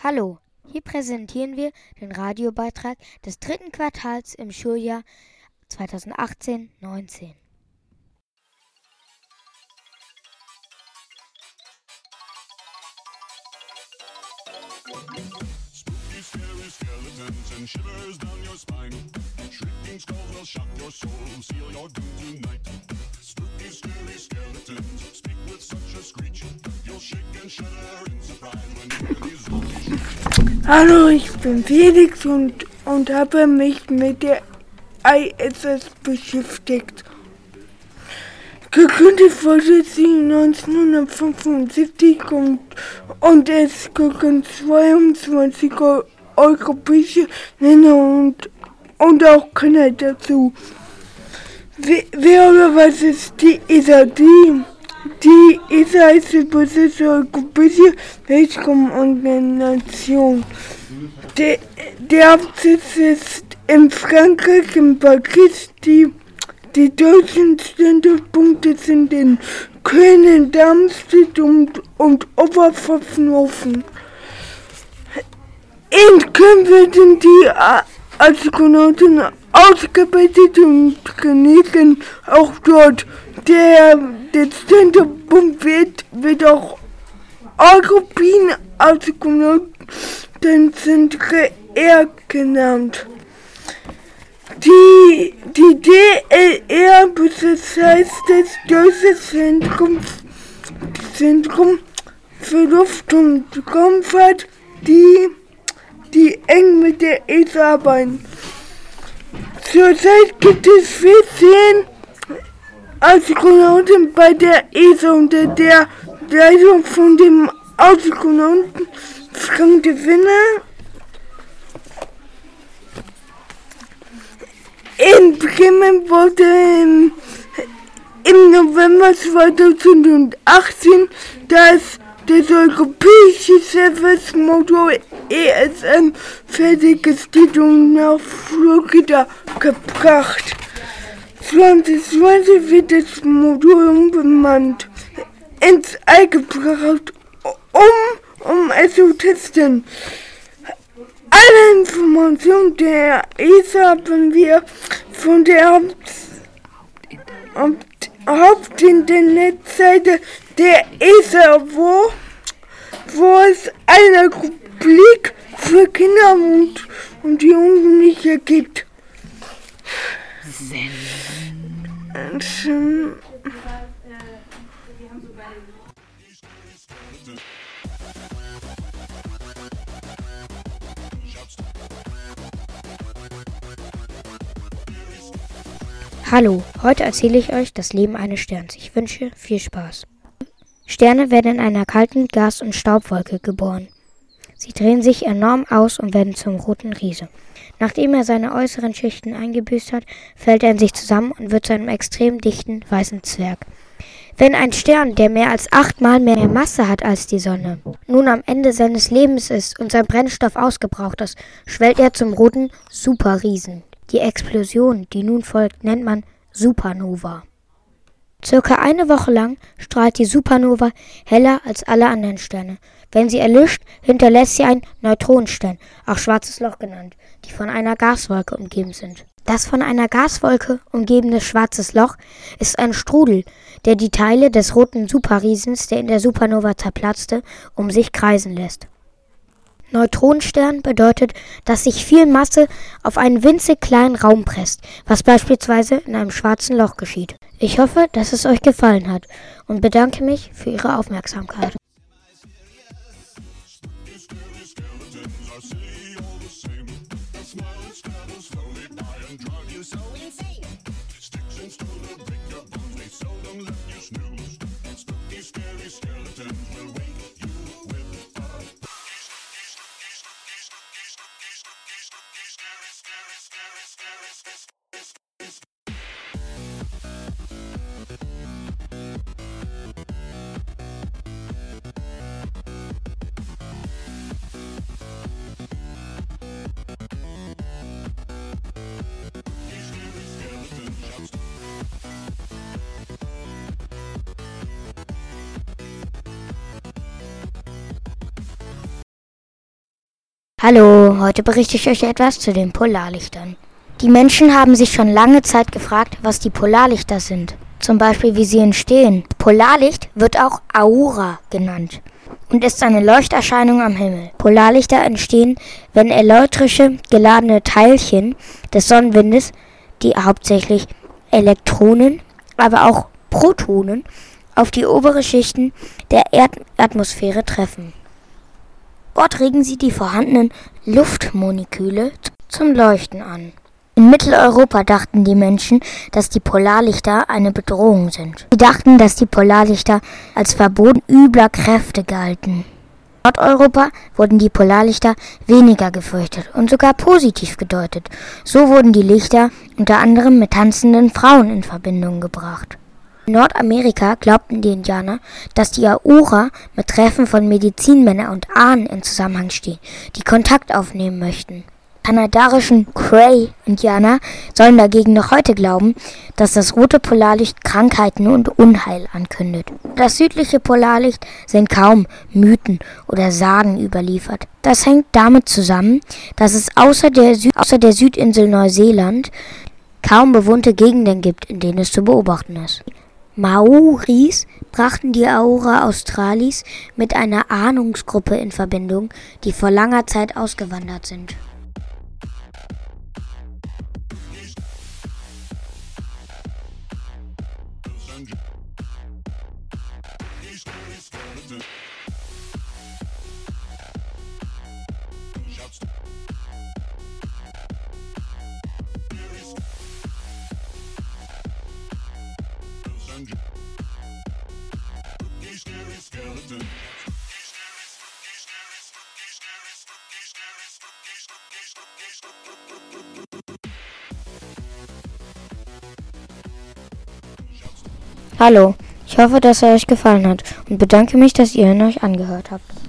Hallo, hier präsentieren wir den Radiobeitrag des dritten Quartals im Schuljahr 2018/19. Spooky, scary skeletons and shivers down your spine. Shrieking skulls will shock your soul, seal your doom tonight. Spooky, scary skeletons speak with such a screech. You'll shake and shudder in surprise when you hear these zombies. Hallo, ich bin Felix und habe mich mit der ISS beschäftigt. Gegründet wurde sie 1975 und es gehören 22 europäische Länder und auch Kanada dazu. Wer oder was ist die ESA? Die ESA ist die größte europäische Weltraumorganisation. Der Hauptsitz ist in Frankreich, in Paris. Die deutschen Standortpunkte sind in Köln, in Darmstadt und Oberpfaffenhofen. In Köln werden die Astronauten ausgebildet und trainieren auch dort. Der Standortpunkt wird auch European Astronauten genannt. Die DLR, das heißt das Deutsche Zentrum für Luft- und Raumfahrt, die eng mit der ESA arbeiten. Zurzeit gibt es 14 Astronauten bei der ESA unter der Leitung von dem Astronauten Frank de Winner. In Bremen wurde im November 2018 das europäische Service-Modul ESM fertiggestellt und nach Florida gebracht. 2020 wird das Modul umbenannt ins All gebracht, um es zu testen. Alle Informationen der ESA haben wir von der Hauptinternetseite der ESA, wo es eine Rubrik für Kinder und Jugendliche gibt. Hallo, heute erzähle ich euch das Leben eines Sterns. Ich wünsche viel Spaß. Sterne werden in einer kalten Gas- und Staubwolke geboren. Sie drehen sich enorm aus und werden zum roten Riese. Nachdem er seine äußeren Schichten eingebüßt hat, fällt er in sich zusammen und wird zu einem extrem dichten weißen Zwerg. Wenn ein Stern, der mehr als 8-mal mehr Masse hat als die Sonne, nun am Ende seines Lebens ist und sein Brennstoff ausgebraucht ist, schwellt er zum roten Superriesen. Die Explosion, die nun folgt, nennt man Supernova. Circa eine Woche lang strahlt die Supernova heller als alle anderen Sterne. Wenn sie erlischt, hinterlässt sie ein Neutronenstern, auch schwarzes Loch genannt, die von einer Gaswolke umgeben sind. Das von einer Gaswolke umgebene schwarzes Loch ist ein Strudel, der die Teile des roten Superriesens, der in der Supernova zerplatzte, um sich kreisen lässt. Neutronenstern bedeutet, dass sich viel Masse auf einen winzig kleinen Raum presst, was beispielsweise in einem schwarzen Loch geschieht. Ich hoffe, dass es euch gefallen hat und bedanke mich für Ihre Aufmerksamkeit. Hallo, heute berichte ich euch etwas zu den Polarlichtern. Die Menschen haben sich schon lange Zeit gefragt, was die Polarlichter sind. Zum Beispiel, wie sie entstehen. Polarlicht wird auch Aura genannt und ist eine Leuchterscheinung am Himmel. Polarlichter entstehen, wenn elektrische geladene Teilchen des Sonnenwindes, die hauptsächlich Elektronen, aber auch Protonen, auf die obere Schichten der Erdatmosphäre treffen. Dort regen sie die vorhandenen Luftmoleküle zum Leuchten an. In Mitteleuropa dachten die Menschen, dass die Polarlichter eine Bedrohung sind. Sie dachten, dass die Polarlichter als Verbot übler Kräfte galten. In Nordeuropa wurden die Polarlichter weniger gefürchtet und sogar positiv gedeutet. So wurden die Lichter unter anderem mit tanzenden Frauen in Verbindung gebracht. In Nordamerika glaubten die Indianer, dass die Aura mit Treffen von Medizinmännern und Ahnen in Zusammenhang stehen, die Kontakt aufnehmen möchten. Kanadarischen Cray-Indianer sollen dagegen noch heute glauben, dass das rote Polarlicht Krankheiten und Unheil ankündigt. Das südliche Polarlicht sind kaum Mythen oder Sagen überliefert. Das hängt damit zusammen, dass es außer der Südinsel Neuseeland kaum bewohnte Gegenden gibt, in denen es zu beobachten ist. Maoris brachten die Aura Australis mit einer Ahnungsgruppe in Verbindung, die vor langer Zeit ausgewandert sind. Hallo, ich hoffe, dass er euch gefallen hat und bedanke mich, dass ihr ihn euch angehört habt.